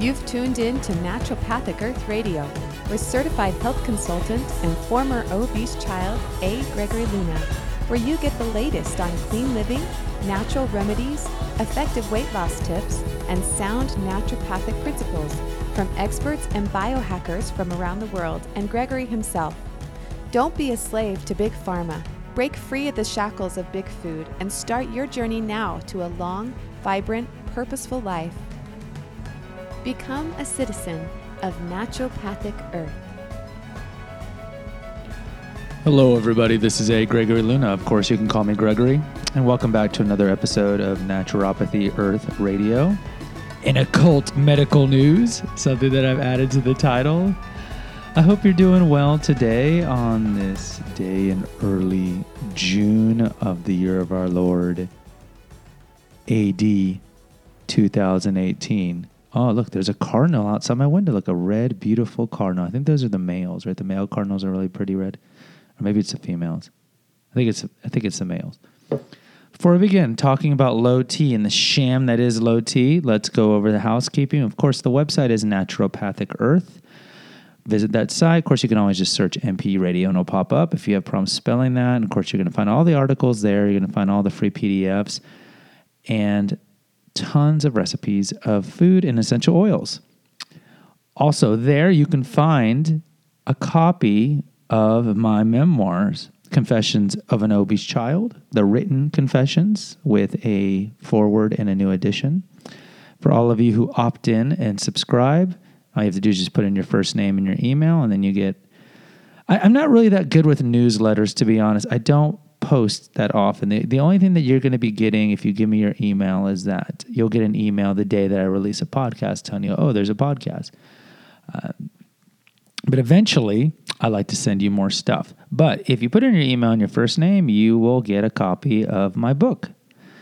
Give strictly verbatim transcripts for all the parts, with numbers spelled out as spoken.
You've tuned in to Naturopathic Earth Radio with certified health consultant and former obese child A. Gregory Luna, where you get the latest on clean living, natural remedies, effective weight loss tips, and sound naturopathic principles from experts and biohackers from around the world and Gregory himself. Don't be a slave to Big Pharma. Break free of the shackles of big food and start your journey now to a long, vibrant, purposeful life. Become a citizen of Naturopathic Earth. Hello, everybody. This is A. Gregory Luna. Of course, you can call me Gregory. And welcome back to another episode of Naturopathy Earth Radio. In occult medical news, something that I've added to the title. I hope you're doing well today on this day in early June of the year of our Lord, A D two thousand eighteen. Oh, look, there's a cardinal outside my window. Look, a red, beautiful cardinal. I think those are the males, right? The male cardinals are really pretty red. Or maybe it's the females. I think it's I think it's the males. Before we begin talking about low T and the sham that is low T, let's go over the housekeeping. Of course, the website is Naturopathic Earth. Visit that site. Of course, you can always just search N P radio and it'll pop up if you have problems spelling that. And of course, you're going to find all the articles there. You're going to find all the free P D Fs and tons of recipes of food and essential oils. Also, there you can find a copy of my memoirs, Confessions of an Obese Child, the written confessions with a foreword and a new edition. For all of you who opt in and subscribe, all you have to do is just put in your first name and your email, and then you get... I, I'm not really that good with newsletters, to be honest. I don't post that often. The, the only thing that you're going to be getting if you give me your email is that you'll get an email the day that I release a podcast telling you, oh, there's a podcast. Uh, but eventually, I like to send you more stuff. But if you put in your email and your first name, you will get a copy of my book.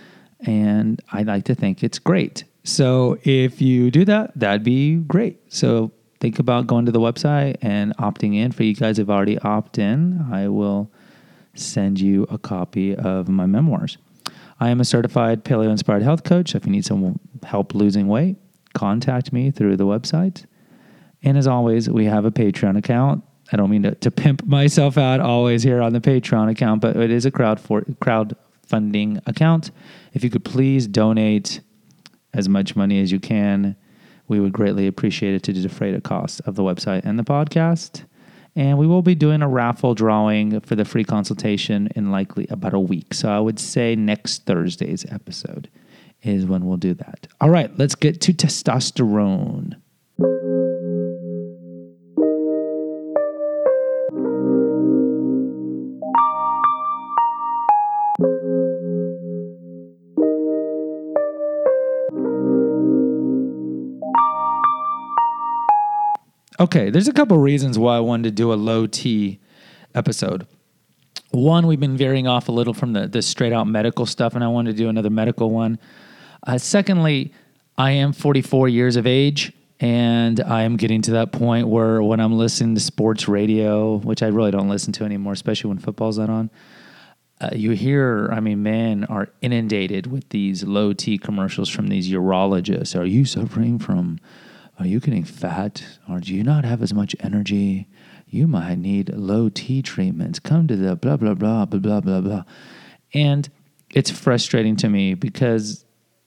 And I like to think it's great. So if you do that, that'd be great. So think about going to the website and opting in. For you guys who've already opted in, I will send you a copy of my memoirs. I am a certified paleo-inspired health coach. If you need some help losing weight, contact me through the website. And as always, we have a Patreon account. I don't mean to, to pimp myself out always here on the Patreon account, but it is a crowd for crowdfunding account. If you could please donate as much money as you can, we would greatly appreciate it to defray the cost of the website and the podcast. And we will be doing a raffle drawing for the free consultation in likely about a week. So I would say next Thursday's episode is when we'll do that. All right, let's get to testosterone. Okay, there's a couple reasons why I wanted to do a low T episode. One, we've been veering off a little from the, the straight out medical stuff, and I wanted to do another medical one. Uh, secondly, I am forty-four years of age, and I am getting to that point where when I'm listening to sports radio, which I really don't listen to anymore, especially when football's not on, uh, you hear, I mean, men are inundated with these low T commercials from these urologists. Are you suffering from... Are you getting fat, or do you not have as much energy? You might need low T treatments. Come to the blah, blah, blah, blah, blah, blah, blah. And it's frustrating to me because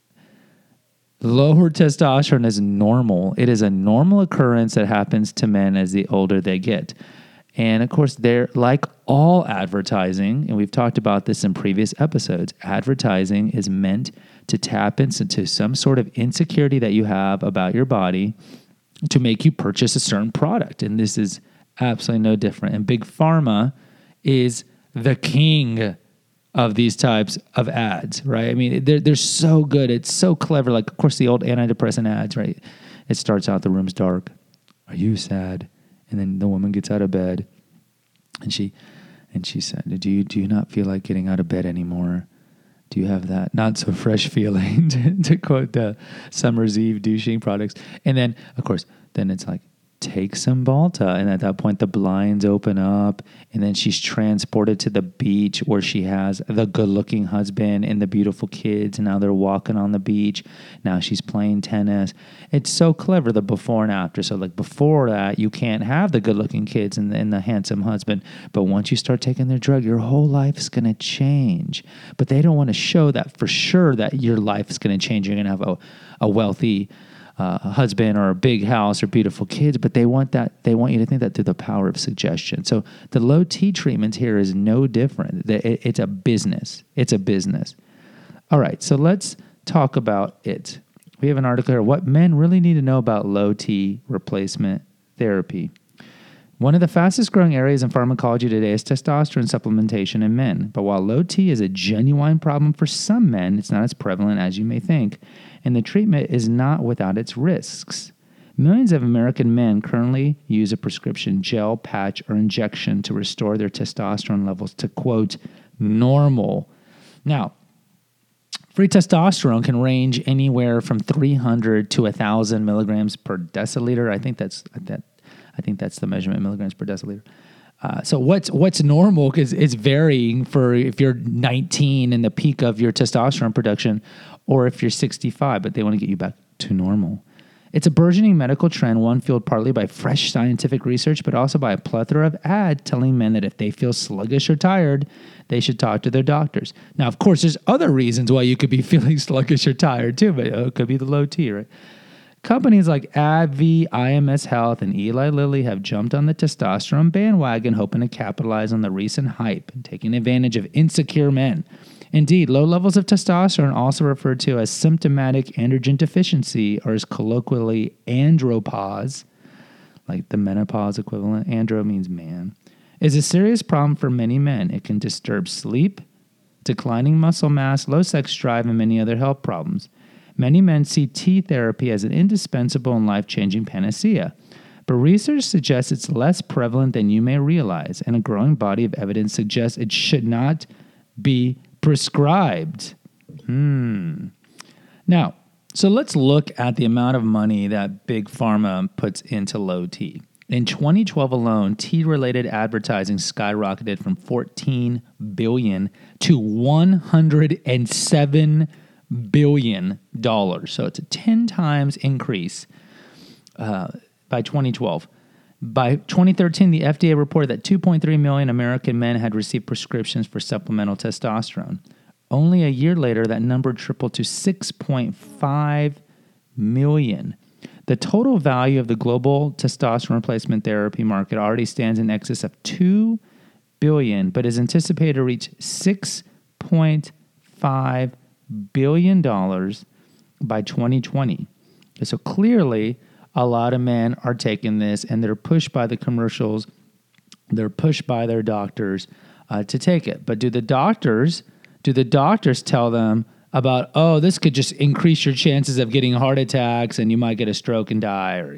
lower testosterone is normal. It is a normal occurrence that happens to men as the older they get. And of course, they're like all advertising, and we've talked about this in previous episodes, advertising is meant to tap into some sort of insecurity that you have about your body to make you purchase a certain product. And this is absolutely no different. And Big Pharma is the king of these types of ads, right? I mean, they're, they're so good. It's so clever. Like, of course, the old antidepressant ads, right? It starts out, the room's dark. Are you sad? And then the woman gets out of bed and she and she said, do you, do you not feel like getting out of bed anymore? Do you have that not so fresh feeling, to, to quote the Summer's Eve douching products? And then, of course, then it's like, take Cymbalta. And at that point, the blinds open up, and then she's transported to the beach where she has the good-looking husband and the beautiful kids. And now they're walking on the beach. Now she's playing tennis. It's so clever, the before and after. So like before that, you can't have the good-looking kids and the, and the handsome husband. But once you start taking their drug, your whole life's going to change. But they don't want to show that for sure that your life is going to change. You're going to have a, a wealthy Uh, a husband or a big house or beautiful kids, but they want that. They want you to think that through the power of suggestion. So the low T treatment here is no different. It's a business. It's a business. All right, so let's talk about it. We have an article here, what men really need to know about low T replacement therapy. One of the fastest growing areas in pharmacology today is testosterone supplementation in men. But while low T is a genuine problem for some men, it's not as prevalent as you may think. And the treatment is not without its risks. Millions of American men currently use a prescription gel, patch, or injection to restore their testosterone levels to, quote, normal. Now, free testosterone can range anywhere from three hundred to one thousand milligrams per deciliter. I think that's that. I think that's the measurement, milligrams per deciliter. Uh, so what's what's normal, because it's varying for if you're nineteen and the peak of your testosterone production, or if you're sixty-five, but they want to get you back to normal. It's a burgeoning medical trend, one fueled partly by fresh scientific research, but also by a plethora of ads telling men that if they feel sluggish or tired, they should talk to their doctors. Now, of course, there's other reasons why you could be feeling sluggish or tired too, but it could be the low T, right? Companies like AbbVie, I M S Health, and Eli Lilly have jumped on the testosterone bandwagon, hoping to capitalize on the recent hype and taking advantage of insecure men. Indeed, low levels of testosterone, also referred to as symptomatic androgen deficiency, or as colloquially andropause, like the menopause equivalent, andro means man, is a serious problem for many men. It can disturb sleep, declining muscle mass, low sex drive, and many other health problems. Many men see T therapy as an indispensable and life-changing panacea, but research suggests it's less prevalent than you may realize, and a growing body of evidence suggests it should not be prescribed. Hmm. Now, so let's look at the amount of money that Big Pharma puts into low T. In twenty twelve alone, T-related advertising skyrocketed from fourteen billion dollars to one hundred seven billion dollars. So it's a ten times increase uh, by twenty twelve. By twenty thirteen, the F D A reported that two point three million American men had received prescriptions for supplemental testosterone. Only a year later, that number tripled to six point five million. The total value of the global testosterone replacement therapy market already stands in excess of two billion dollars, but is anticipated to reach six point five billion dollars by twenty twenty. So clearly, a lot of men are taking this, and they're pushed by the commercials. They're pushed by their doctors uh, to take it. But do the doctors, do the doctors tell them about, oh, this could just increase your chances of getting heart attacks, and you might get a stroke and die? Or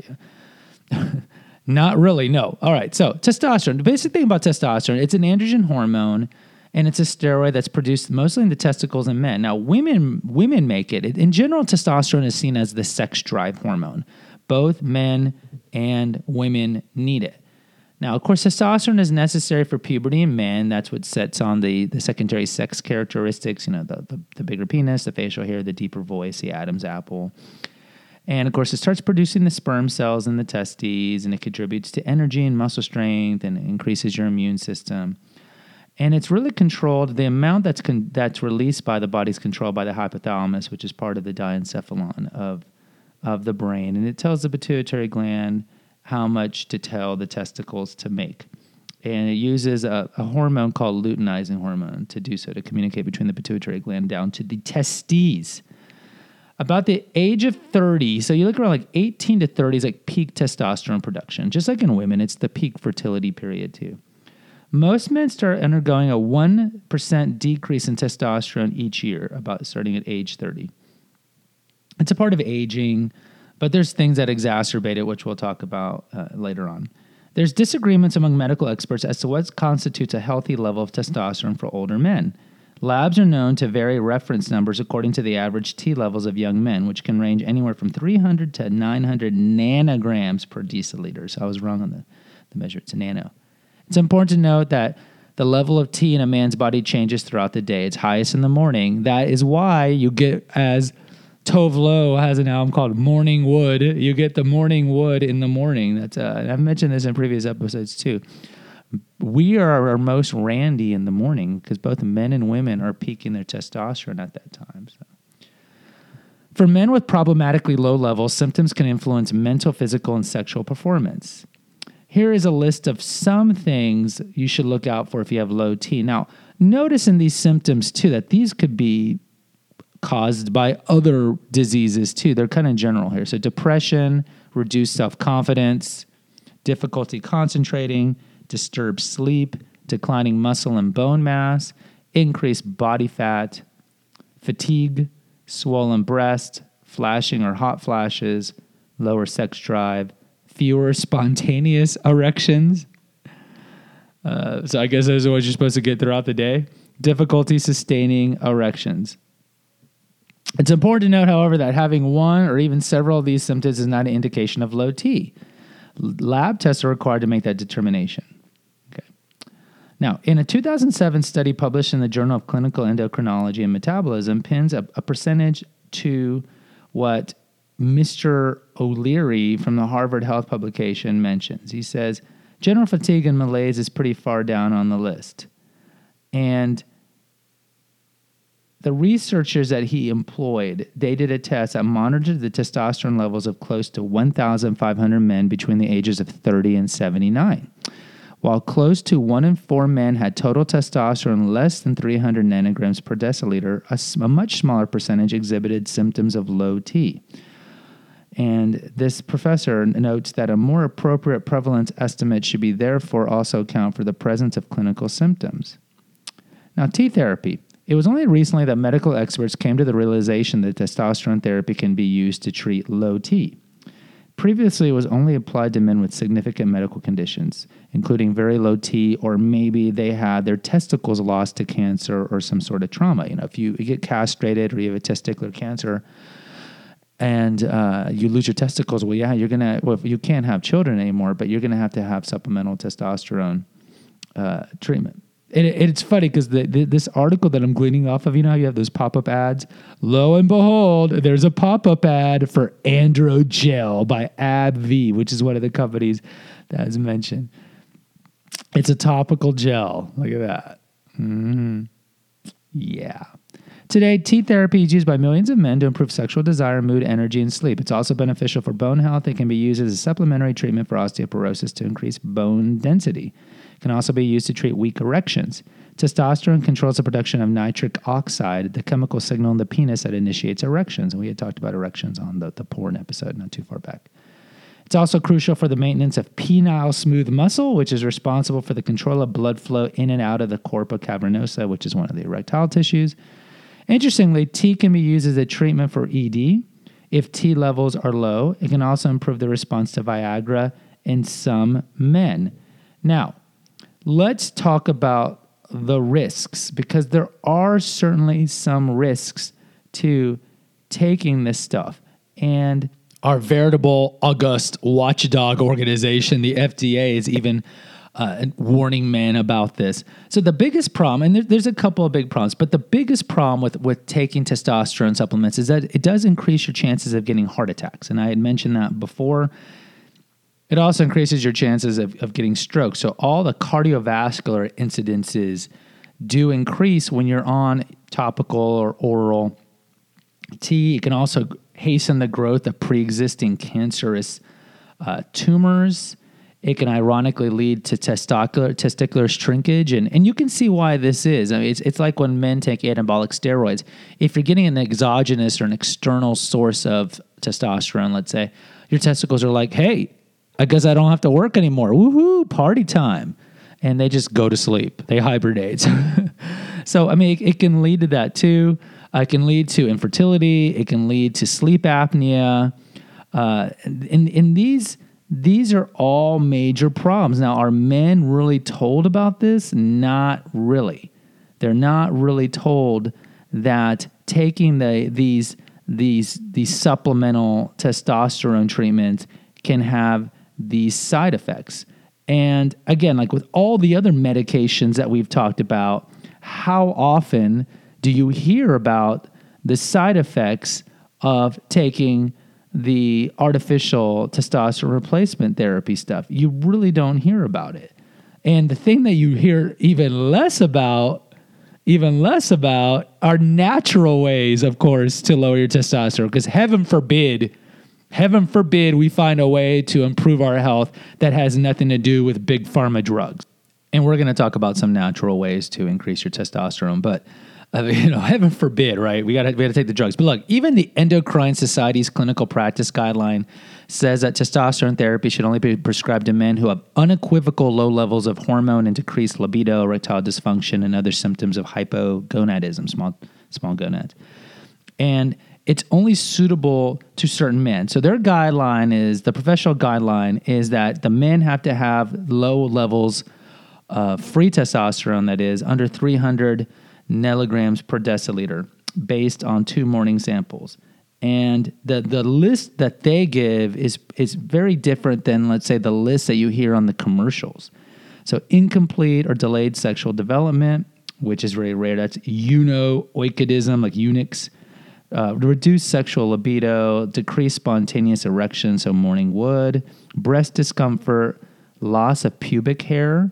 not really. No. All right. So testosterone. The basic thing about testosterone, it's an androgen hormone. And it's a steroid that's produced mostly in the testicles in men. Now, women women make it. In general, testosterone is seen as the sex drive hormone. Both men and women need it. Now, of course, testosterone is necessary for puberty in men. That's what sets on the, the secondary sex characteristics, you know, the, the, the bigger penis, the facial hair, the deeper voice, the Adam's apple. And, of course, it starts producing the sperm cells in the testes, and it contributes to energy and muscle strength and increases your immune system. And it's really controlled. The amount that's con- that's released by the body is controlled by the hypothalamus, which is part of the diencephalon of of the brain. And it tells the pituitary gland how much to tell the testicles to make. And it uses a, a hormone called luteinizing hormone to do so, to communicate between the pituitary gland down to the testes. About the age of thirty, so you look around like eighteen to thirty is like peak testosterone production. Just like in women, it's the peak fertility period too. Most men start undergoing a one percent decrease in testosterone each year, about starting at age thirty. It's a part of aging, but there's things that exacerbate it, which we'll talk about uh, later on. There's disagreements among medical experts as to what constitutes a healthy level of testosterone for older men. Labs are known to vary reference numbers according to the average T levels of young men, which can range anywhere from three hundred to nine hundred nanograms per deciliter. So I was wrong on the, the measure. It's a nano. It's important to note that the level of T in a man's body changes throughout the day. It's highest in the morning. That is why you get, as Tove Lo has an album called Morning Wood, you get the morning wood in the morning. That's uh, I've mentioned this in previous episodes too. We are our most randy in the morning because both men and women are peaking their testosterone at that time. So. For men with problematically low levels, symptoms can influence mental, physical, and sexual performance. Here is a list of some things you should look out for if you have low T. Now, notice in these symptoms, too, that these could be caused by other diseases, too. They're kind of general here. So depression, reduced self-confidence, difficulty concentrating, disturbed sleep, declining muscle and bone mass, increased body fat, fatigue, swollen breast, flashing or hot flashes, lower sex drive, fewer spontaneous erections. Uh, so I guess those are what you're supposed to get throughout the day. Difficulty sustaining erections. It's important to note, however, that having one or even several of these symptoms is not an indication of low T. Lab tests are required to make that determination. Okay. Now, in a two thousand seven study published in the Journal of Clinical Endocrinology and Metabolism, pins a, a percentage to what Mister O'Leary from the Harvard Health publication mentions. He says, general fatigue and malaise is pretty far down on the list. And the researchers that he employed, they did a test that monitored the testosterone levels of close to one thousand five hundred men between the ages of thirty and seventy-nine. While close to one in four men had total testosterone less than three hundred nanograms per deciliter, a, a much smaller percentage exhibited symptoms of low T. And this professor notes that a more appropriate prevalence estimate should be therefore also account for the presence of clinical symptoms. Now, T therapy. It was only recently that medical experts came to the realization that testosterone therapy can be used to treat low T. Previously, it was only applied to men with significant medical conditions, including very low T, or maybe they had their testicles lost to cancer or some sort of trauma. You know, if you get castrated or you have a testicular cancer, and uh, you lose your testicles, well, yeah, you're going to, well, you can't have children anymore, but you're going to have to have supplemental testosterone uh, treatment. And it, it's funny because the, the, this article that I'm gleaning off of, you know how you have those pop-up ads? Lo and behold, there's a pop-up ad for Androgel by AbbVie, which is one of the companies that is mentioned. It's a topical gel. Look at that. Mm-hmm. Yeah. Today, T therapy is used by millions of men to improve sexual desire, mood, energy, and sleep. It's also beneficial for bone health. It can be used as a supplementary treatment for osteoporosis to increase bone density. It can also be used to treat weak erections. Testosterone controls the production of nitric oxide, the chemical signal in the penis that initiates erections. And we had talked about erections on the, the porn episode not too far back. It's also crucial for the maintenance of penile smooth muscle, which is responsible for the control of blood flow in and out of the corpora cavernosa, which is one of the erectile tissues. Interestingly, T can be used as a treatment for E D. If T levels are low, it can also improve the response to Viagra in some men. Now, let's talk about the risks, because there are certainly some risks to taking this stuff. And our veritable august watchdog organization, the F D A, is even uh, warning men about this. So the biggest problem, and there, there's a couple of big problems, but the biggest problem with, with taking testosterone supplements is that it does increase your chances of getting heart attacks. And I had mentioned that before. It also increases your chances of, of getting stroke. So all the cardiovascular incidences do increase when you're on topical or oral T. It can also hasten the growth of pre-existing cancerous uh, tumors. It can ironically lead to testicular, testicular shrinkage. And, and you can see why this is. I mean, it's, it's like when men take anabolic steroids. If you're getting an exogenous or an external source of testosterone, let's say, your testicles are like, hey, I guess I don't have to work anymore. Woohoo, party time. And they just go to sleep. They hibernate. So, I mean, it, it can lead to that too. Uh, it can lead to infertility. It can lead to sleep apnea. Uh, in, in these... These are all major problems. Now, are men really told about this? Not really. They're not really told that taking the these these these supplemental testosterone treatments can have these side effects. And again, like with all the other medications that we've talked about, how often do you hear about the side effects of taking the artificial testosterone replacement therapy stuff? You really don't hear about it. And the thing that you hear even less about, even less about are natural ways, of course, to lower your testosterone. Because heaven forbid, heaven forbid we find a way to improve our health that has nothing to do with big pharma drugs. And we're going to talk about some natural ways to increase your testosterone. But Uh, you know, heaven forbid, right? We got to we got to take the drugs. But look, even the Endocrine Society's clinical practice guideline says that testosterone therapy should only be prescribed to men who have unequivocal low levels of hormone and decreased libido, erectile dysfunction, and other symptoms of hypogonadism, small small gonads. And it's only suitable to certain men. So their guideline is, the professional guideline is that the men have to have low levels of free testosterone, that is, under three hundred milligrams per deciliter, based on two morning samples. And the the list that they give is is very different than, let's say, the list that you hear on the commercials. So incomplete or delayed sexual development, which is very rare. That's eunuoidism, like eunuchs. Uh, reduced sexual libido, decreased spontaneous erection, so morning wood, breast discomfort, loss of pubic hair,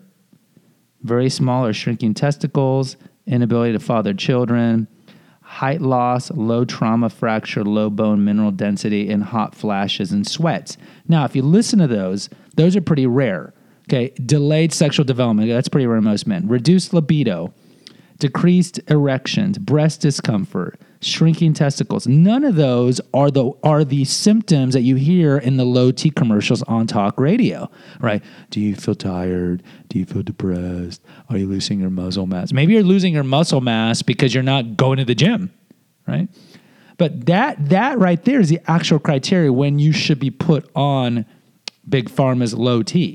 very small or shrinking testicles, inability to father children, height loss, low trauma fracture, low bone mineral density, and hot flashes and sweats. Now, if you listen to those, those are pretty rare. Okay, delayed sexual development, that's pretty rare in most men. Reduced libido, decreased erections, breast discomfort, shrinking testicles. None of those are the are the symptoms that you hear in the low T commercials on talk radio, right? Do you feel tired? Do you feel depressed? Are you losing your muscle mass? Maybe you're losing your muscle mass because you're not going to the gym, right? But that that right there is the actual criteria when you should be put on Big Pharma's low T.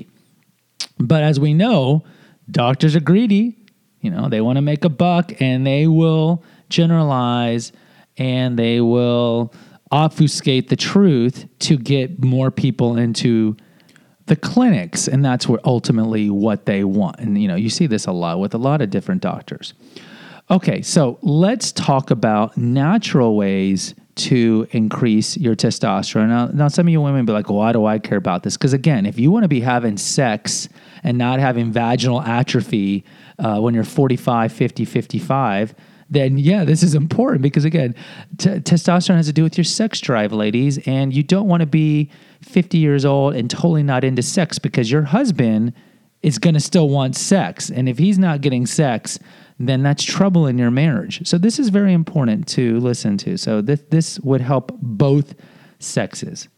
But as we know, doctors are greedy. You know, they want to make a buck, and they will generalize and they will obfuscate the truth to get more people into the clinics. And that's where ultimately what they want. And, you know, you see this a lot with a lot of different doctors. Okay, so let's talk about natural ways to increase your testosterone. Now, now some of you women be like, well, why do I care about this? Because again, if you want to be having sex and not having vaginal atrophy uh, when you're forty-five, fifty, fifty-five, then yeah, this is important because again, t- testosterone has to do with your sex drive, ladies, and you don't want to be fifty years old and totally not into sex because your husband is going to still want sex. And if he's not getting sex, then that's trouble in your marriage. So this is very important to listen to. So this this would help both sexes.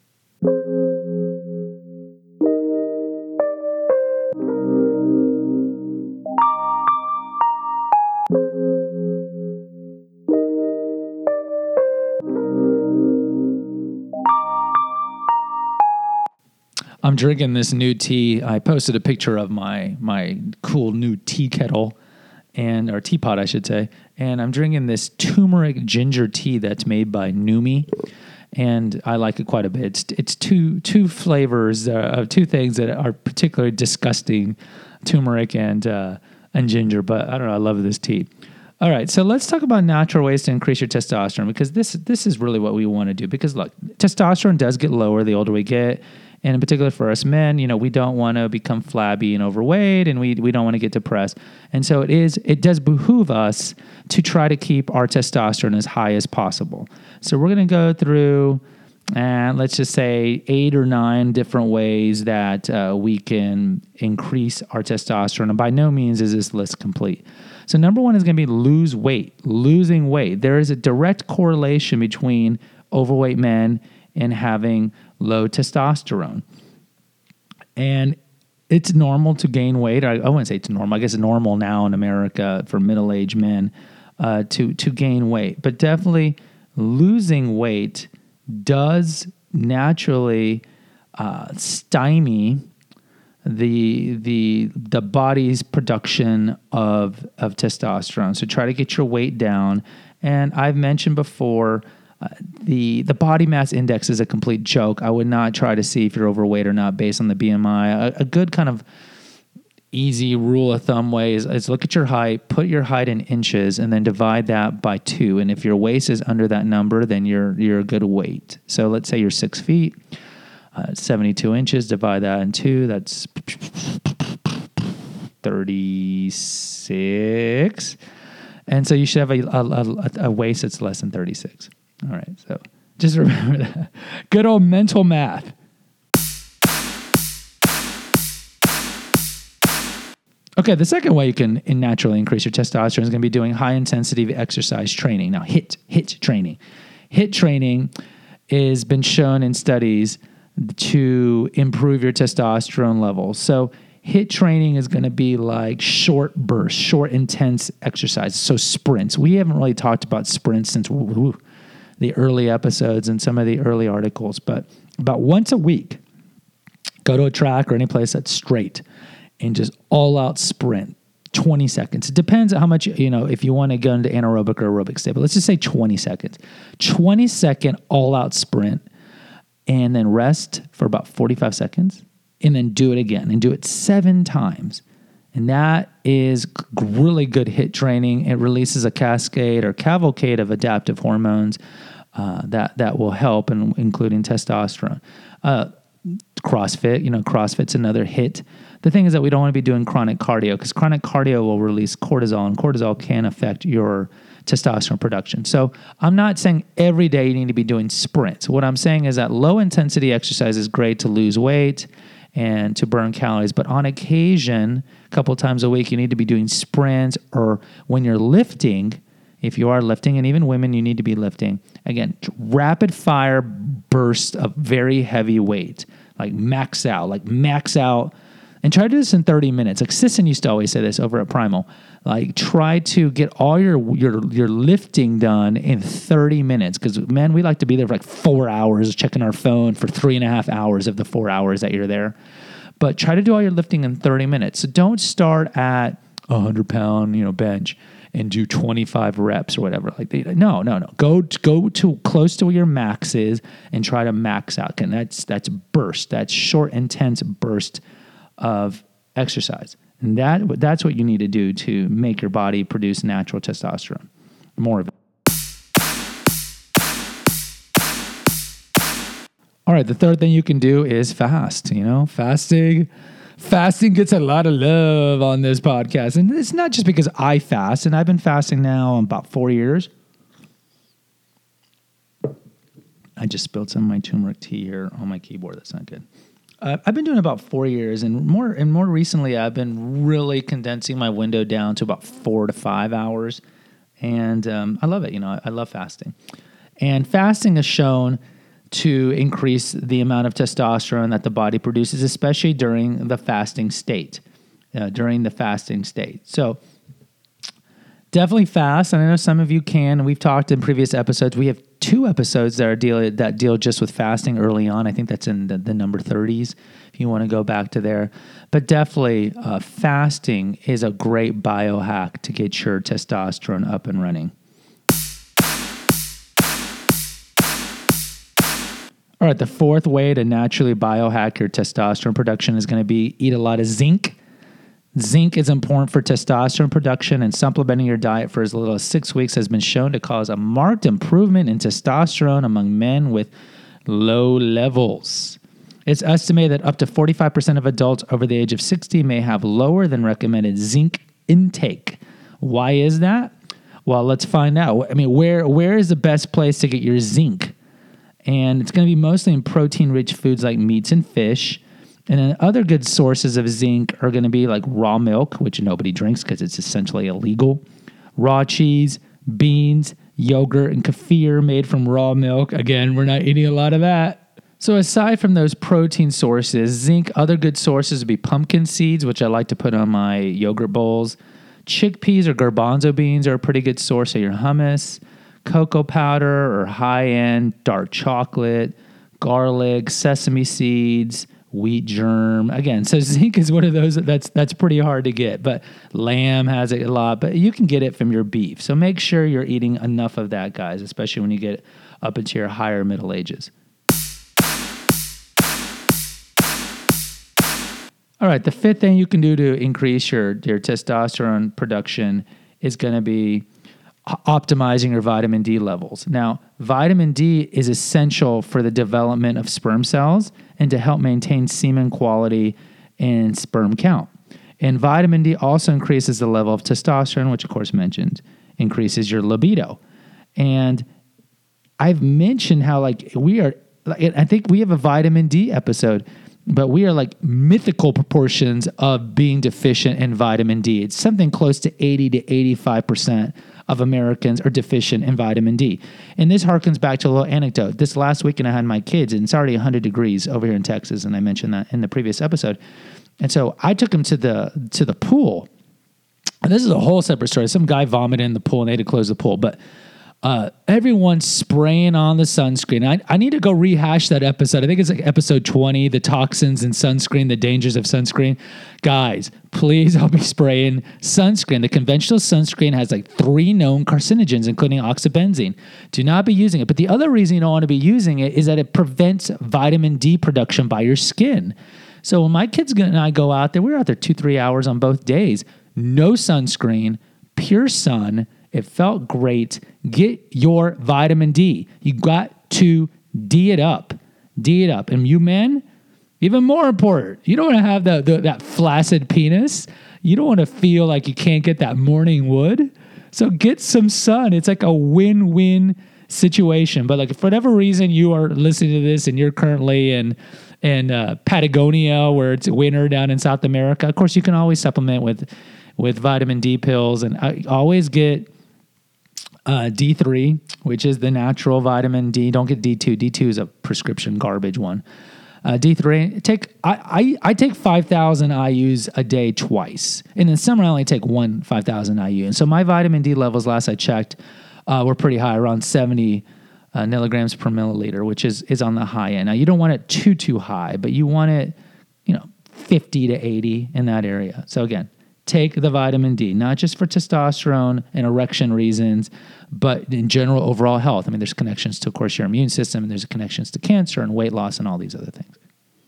I'm drinking this new tea. I posted a picture of my my cool new tea kettle, and or teapot, I should say. And I'm drinking this turmeric ginger tea that's made by Numi, and I like it quite a bit. It's, it's two two flavors uh, of two things that are particularly disgusting, turmeric and uh, and ginger. But I don't know. I love this tea. All right, so let's talk about natural ways to increase your testosterone because this this is really what we want to do. Because look, testosterone does get lower the older we get. And in particular for us men, you know, we don't want to become flabby and overweight, and we we don't want to get depressed. And so it is it does behoove us to try to keep our testosterone as high as possible. So we're going to go through, and let's just say eight or nine different ways that uh, we can increase our testosterone. And by no means is this list complete. So number one is going to be lose weight, losing weight. There is a direct correlation between overweight men and having low testosterone. And it's normal to gain weight. I, I wouldn't say it's normal. I guess it's normal now in America for middle-aged men uh, to, to gain weight. But definitely losing weight does naturally uh, stymie the the the body's production of of testosterone. So try to get your weight down. And I've mentioned before, uh, the the body mass index is a complete joke. I would not try to see if you're overweight or not based on the B M I. A, a good kind of easy rule of thumb way is, is look at your height, put your height in inches, and then divide that by two. And if your waist is under that number, then you're you're a good weight. So let's say you're six feet. Uh, seventy-two inches, divide that in two, that's thirty-six. And so you should have a, a, a waist that's less than thirty-six. All right, so just remember that. Good old mental math. Okay, the second way you can naturally increase your testosterone is going to be doing high-intensity exercise training. Now, HIIT, HIIT training. HIIT training has been shown in studies to improve your testosterone levels. So HIIT training is going to be like short bursts, short, intense exercise. So sprints. We haven't really talked about sprints since woo, woo, the early episodes and some of the early articles, but about once a week, go to a track or any place that's straight and just all-out sprint, twenty seconds. It depends on how much, you know, if you want to go into anaerobic or aerobic state, but let's just say twenty seconds. twenty-second all-out sprint, and then rest for about forty-five seconds, and then do it again, and do it seven times. And that is really good HIIT training. It releases a cascade or cavalcade of adaptive hormones uh, that, that will help, and including testosterone. Uh, CrossFit, you know, CrossFit's another HIIT. The thing is that we don't want to be doing chronic cardio because chronic cardio will release cortisol, and cortisol can affect your testosterone production. So I'm not saying every day you need to be doing sprints. What I'm saying is that low intensity exercise is great to lose weight and to burn calories, but on occasion, a couple times a week, you need to be doing sprints, or when you're lifting, if you are lifting, and even women, you need to be lifting. Again, rapid fire bursts of very heavy weight, like max out, like max out. And try to do this in thirty minutes. Like Sisson used to always say this over at Primal. Like try to get all your your your lifting done in thirty minutes. Because man, we like to be there for like four hours, checking our phone for three and a half hours of the four hours that you're there. But try to do all your lifting in thirty minutes. So don't start at a hundred pound, you know, bench and do twenty-five reps or whatever. Like they, no, no, no. Go to, go to close to where your max is and try to max out. And that's that's burst. That's short, intense burst of exercise. And that that's what you need to do to make your body produce natural testosterone. More of it. All right, the third thing you can do is fast. You know, fasting. Fasting gets a lot of love on this podcast. And it's not just because I fast, and I've been fasting now about four years. I just spilled some of my turmeric tea here on my keyboard. That's not good. Uh, I've been doing about four years, and more and more recently, I've been really condensing my window down to about four to five hours, and um, I love it. You know, I, I love fasting, and fasting is shown to increase the amount of testosterone that the body produces, especially during the fasting state. Uh, during the fasting state, so definitely fast. And I know some of you can. We've talked in previous episodes. We have two episodes that are deal that deal just with fasting early on. I think that's in the, the number thirties, if you want to go back to there. But definitely, uh, fasting is a great biohack to get your testosterone up and running. All right, the fourth way to naturally biohack your testosterone production is going to be eat a lot of zinc. Zinc is important for testosterone production, and supplementing your diet for as little as six weeks has been shown to cause a marked improvement in testosterone among men with low levels. It's estimated that up to forty-five percent of adults over the age of sixty may have lower than recommended zinc intake. Why is that? Well, let's find out. I mean, where where is the best place to get your zinc? And it's going to be mostly in protein-rich foods like meats and fish. And then other good sources of zinc are going to be like raw milk, which nobody drinks because it's essentially illegal, raw cheese, beans, yogurt, and kefir made from raw milk. Again, we're not eating a lot of that. So aside from those protein sources, zinc, other good sources would be pumpkin seeds, which I like to put on my yogurt bowls. Chickpeas or garbanzo beans are a pretty good source of your hummus. Cocoa powder or high-end dark chocolate, garlic, sesame seeds, wheat germ. Again, so zinc is one of those that's that's pretty hard to get, but lamb has it a lot, but you can get it from your beef. So make sure you're eating enough of that, guys, especially when you get up into your higher middle ages. All right, the fifth thing you can do to increase your, your testosterone production is going to be optimizing your vitamin D levels. Now, vitamin D is essential for the development of sperm cells and to help maintain semen quality and sperm count. And vitamin D also increases the level of testosterone, which of course mentioned, increases your libido. And I've mentioned how like we are, I think we have a vitamin D episode, but we are like mythical proportions of being deficient in vitamin D. It's something close to eighty to eighty-five percent of Americans are deficient in vitamin D. And this harkens back to a little anecdote. This last weekend I had my kids, and it's already one hundred degrees over here in Texas, and I mentioned that in the previous episode. And so I took them to the to the pool. And this is a whole separate story. Some guy vomited in the pool, and they had to close the pool. But uh, everyone's spraying on the sunscreen. I, I need to go rehash that episode. I think it's like episode twenty, the toxins in sunscreen, the dangers of sunscreen. Guys, please help me spraying sunscreen. The conventional sunscreen has like three known carcinogens, including oxybenzene. Do not be using it. But the other reason you don't want to be using it is that it prevents vitamin D production by your skin. So when my kids and I go out there, we were out there two, three hours on both days. No sunscreen, pure sun. It felt great. Get your vitamin D. You got to D it up. D it up. And you men, even more important, you don't want to have the, the, that flaccid penis. You don't want to feel like you can't get that morning wood. So get some sun. It's like a win-win situation. But like, for whatever reason you are listening to this and you're currently in in uh, Patagonia, where it's winter down in South America, of course you can always supplement with with vitamin D pills. And I always get uh, D three, which is the natural vitamin D. Don't get D two. D two is a prescription garbage one. Uh, D three, take I, I I take five thousand I U's a day twice. And in summer, I only take one five thousand I U. And so my vitamin D levels, last I checked, uh, were pretty high, around seventy uh, milligrams per milliliter, which is is on the high end. Now, you don't want it too, too high, but you want it, you know, fifty to eighty in that area. So again, take the vitamin D, not just for testosterone and erection reasons, but in general overall health. I mean, there's connections to, of course, your immune system, and there's connections to cancer and weight loss and all these other things.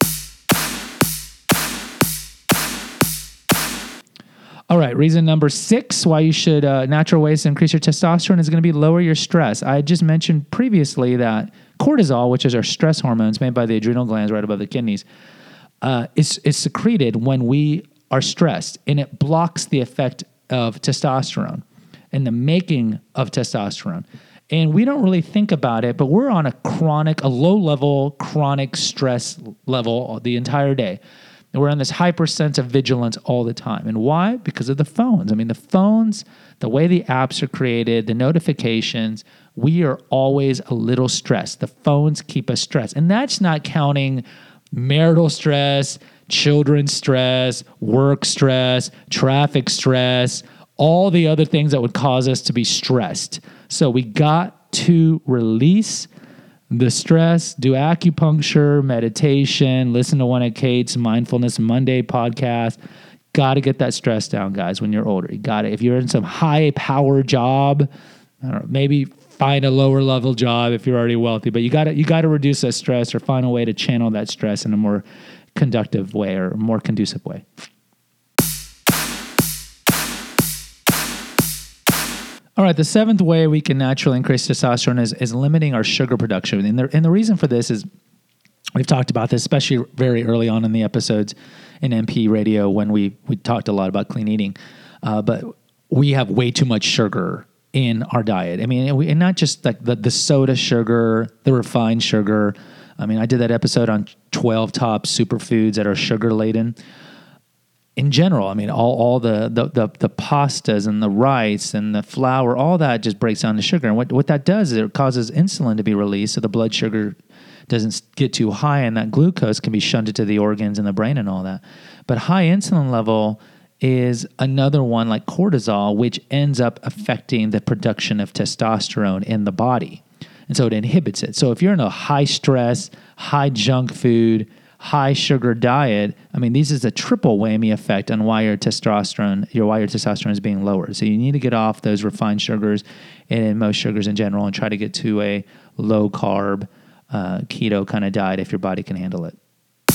All right, reason number six why you should, uh, natural ways to increase your testosterone is going to be lower your stress. I just mentioned previously that cortisol, which is our stress hormones made by the adrenal glands right above the kidneys, uh, is, is secreted when we are stressed, and it blocks the effect of testosterone and the making of testosterone. And we don't really think about it, but we're on a chronic, a low-level chronic stress level the entire day. And we're on this hyper sense of vigilance all the time. And why? Because of the phones. I mean, the phones, the way the apps are created, the notifications, we are always a little stressed. The phones keep us stressed. And that's not counting marital stress, children's stress, work stress, traffic stress, all the other things that would cause us to be stressed. So we got to release the stress, do acupuncture, meditation, listen to one of Kate's Mindfulness Monday podcast. Got to get that stress down, guys, when you're older. You got to, if you're in some high power job, I don't know, maybe find a lower level job if you're already wealthy, but you got to, you got to reduce that stress or find a way to channel that stress in a more conductive way or more conducive way. All right, the seventh way we can naturally increase testosterone is, is limiting our sugar production. And the, and the reason for this is, we've talked about this, especially very early on in the episodes in M P radio when we, we talked a lot about clean eating. Uh, but we have way too much sugar in our diet. I mean, and, we, and not just like the, the soda sugar, the refined sugar. I mean, I did that episode on twelve top superfoods that are sugar-laden. In general, I mean, all, all the, the, the, the pastas and the rice and the flour, all that just breaks down to sugar. And what, what that does is it causes insulin to be released so the blood sugar doesn't get too high, and that glucose can be shunted to the organs and the brain and all that. But high insulin level is another one like cortisol, which ends up affecting the production of testosterone in the body. And so it inhibits it. So if you're in a high stress, high junk food, high sugar diet, I mean, this is a triple whammy effect on why your testosterone, your why your testosterone is being lowered. So you need to get off those refined sugars and most sugars in general, and try to get to a low carb, uh, keto kind of diet if your body can handle it.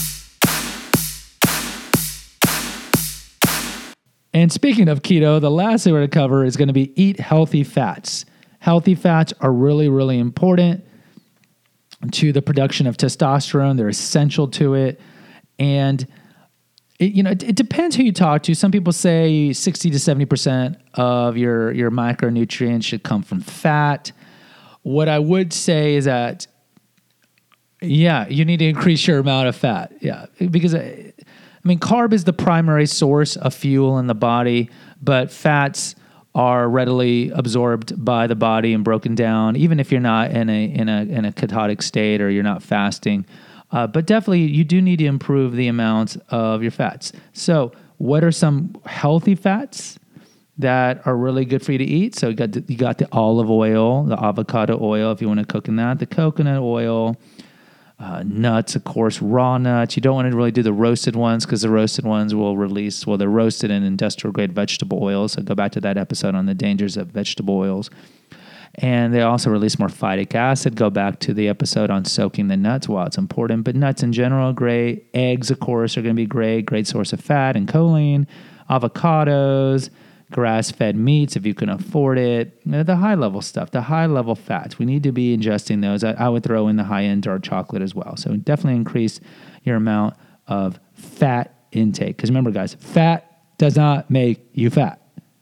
And speaking of keto, the last thing we're going to cover is going to be eat healthy fats. Healthy fats are really, really important to the production of testosterone. They're essential to it. And, it, you know, it, it depends who you talk to. Some people say sixty to seventy percent of your, your micronutrients should come from fat. What I would say is that, yeah, you need to increase your amount of fat. Yeah, because I, I mean, carb is the primary source of fuel in the body, but fats are readily absorbed by the body and broken down, even if you're not in a in a in a ketotic state or you're not fasting. Uh, but definitely, you do need to improve the amount of your fats. So, what are some healthy fats that are really good for you to eat? So, you got the, you got the olive oil, the avocado oil, if you want to cook in that, the coconut oil. Uh, nuts, of course, raw nuts. You don't want to really do the roasted ones because the roasted ones will release, well, they're roasted in industrial grade vegetable oils. So go back to that episode on the dangers of vegetable oils. And they also release more phytic acid. Go back to the episode on soaking the nuts while it's important. But nuts in general are great. Eggs, of course, are going to be great. Great source of fat and choline. Avocados, grass-fed meats, if you can afford it. You know, the high-level stuff, the high-level fats. We need to be ingesting those. I, I would throw in the high-end dark chocolate as well. So definitely increase your amount of fat intake. Because remember, guys, fat does not make you fat.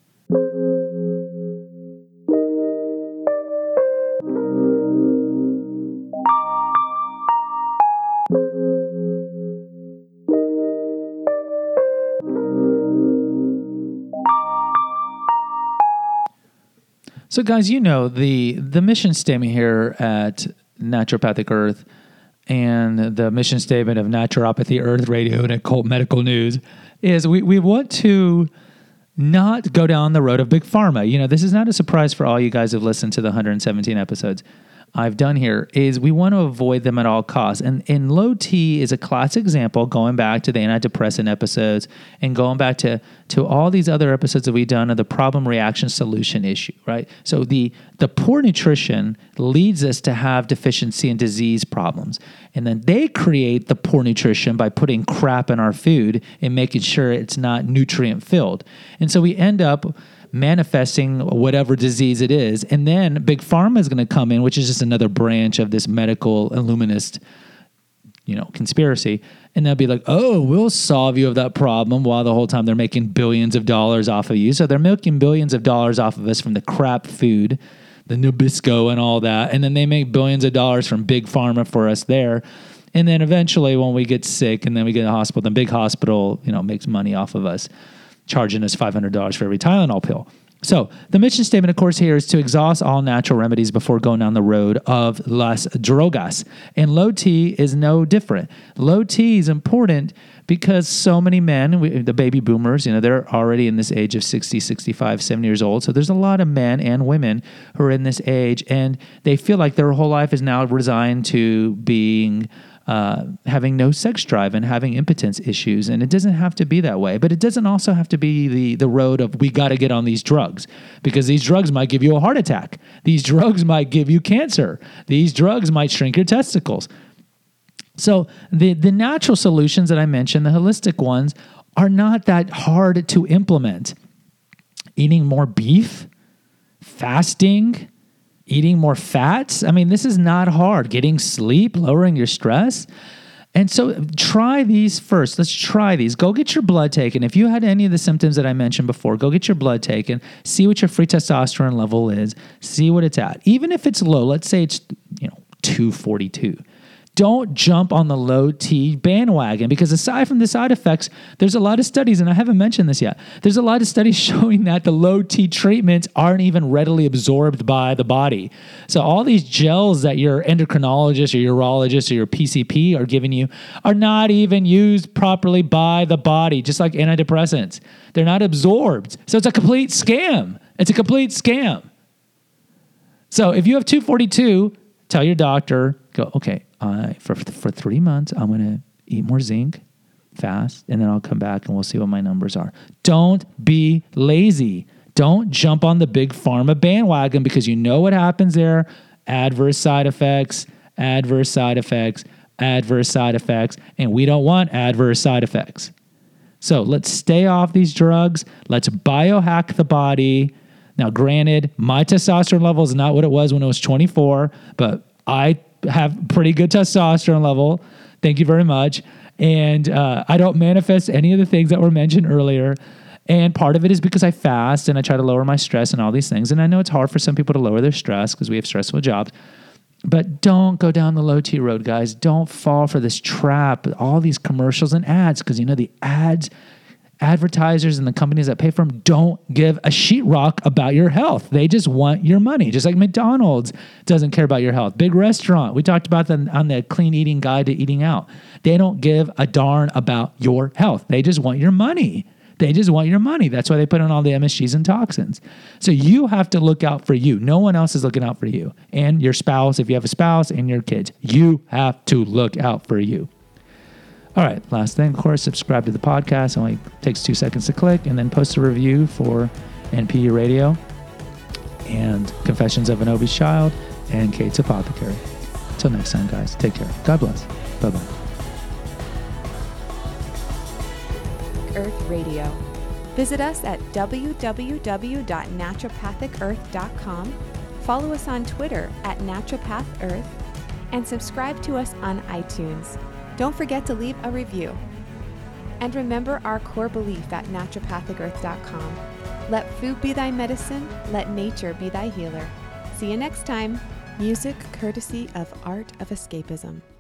So, guys, you know, the, the mission statement here at Naturopathic Earth and the mission statement of Naturopathy Earth Radio and Occult Medical News is we, we want to not go down the road of big pharma. You know, this is not a surprise for all you guys who've listened to the one hundred seventeen episodes I've done here, is we want to avoid them at all costs. And, and low T is a classic example, going back to the antidepressant episodes and going back to, to all these other episodes that we've done of the problem, reaction, solution issue, right? So the, the poor nutrition leads us to have deficiency and disease problems. And then they create the poor nutrition by putting crap in our food and making sure it's not nutrient filled. And so we end up manifesting whatever disease it is. And then Big Pharma is going to come in, which is just another branch of this medical illuminist, you know, conspiracy. And they'll be like, oh, we'll solve you of that problem, while the whole time they're making billions of dollars off of you. So they're making billions of dollars off of us from the crap food, the Nabisco and all that. And then they make billions of dollars from Big Pharma for us there. And then eventually when we get sick and then we get in the hospital, the big hospital, you know, makes money off of us, charging us five hundred dollars for every Tylenol pill. So the mission statement, of course, here is to exhaust all natural remedies before going down the road of las drogas. And low T is no different. Low T is important because so many men, we, the baby boomers, you know, they're already in this age of sixty, sixty-five, seventy years old. So there's a lot of men and women who are in this age, and they feel like their whole life is now resigned to being Uh, having no sex drive and having impotence issues. And it doesn't have to be that way, but it doesn't also have to be the, the road of we got to get on these drugs, because these drugs might give you a heart attack. These drugs might give you cancer. These drugs might shrink your testicles. So the, the natural solutions that I mentioned, the holistic ones, are not that hard to implement. Eating more beef, fasting, eating more fats. I mean, this is not hard. Getting sleep, lowering your stress. And so try these first. Let's try these. Go get your blood taken. If you had any of the symptoms that I mentioned before, go get your blood taken. See what your free testosterone level is. See what it's at. Even if it's low, let's say it's, you know, two forty-two. Don't jump on the low T bandwagon, because aside from the side effects, there's a lot of studies, and I haven't mentioned this yet, there's a lot of studies showing that the low T treatments aren't even readily absorbed by the body. So all these gels that your endocrinologist or urologist or your P C P are giving you are not even used properly by the body, just like antidepressants. They're not absorbed. So it's a complete scam. It's a complete scam. So if you have two forty-two, tell your doctor, go, okay, Uh, for for three months, I'm going to eat more zinc, fast, and then I'll come back and we'll see what my numbers are. Don't be lazy. Don't jump on the big pharma bandwagon because you know what happens there. Adverse side effects, adverse side effects, adverse side effects, and we don't want adverse side effects. So let's stay off these drugs. Let's biohack the body. Now, granted, my testosterone level is not what it was when I was twenty-four, but I have pretty good testosterone level. Thank you very much. And uh, I don't manifest any of the things that were mentioned earlier. And part of it is because I fast and I try to lower my stress and all these things. And I know it's hard for some people to lower their stress because we have stressful jobs. But don't go down the low T road, guys. Don't fall for this trap, all these commercials and ads, because you know the ads, advertisers and the companies that pay for them don't give a sheetrock about your health. They just want your money, just like McDonald's doesn't care about your health. Big restaurant, we talked about that on the Clean Eating Guide to Eating Out. They don't give a darn about your health. They just want your money. They just want your money. That's why they put in all the M S Gs and toxins. So you have to look out for you. No one else is looking out for you. And your spouse, if you have a spouse, and your kids. You have to look out for you. All right, last thing, of course, subscribe to the podcast. It only takes two seconds to click. And then post a review for N P U Radio and Confessions of an Obese Child and Kate's Apothecary. Until next time, guys, take care. God bless. Bye-bye. Earth Radio. Visit us at w w w dot naturopathic earth dot com, follow us on Twitter at naturopathearth, and subscribe to us on iTunes. Don't forget to leave a review. And remember our core belief at naturopathic earth dot com. Let food be thy medicine, let nature be thy healer. See you next time. Music courtesy of Art of Escapism.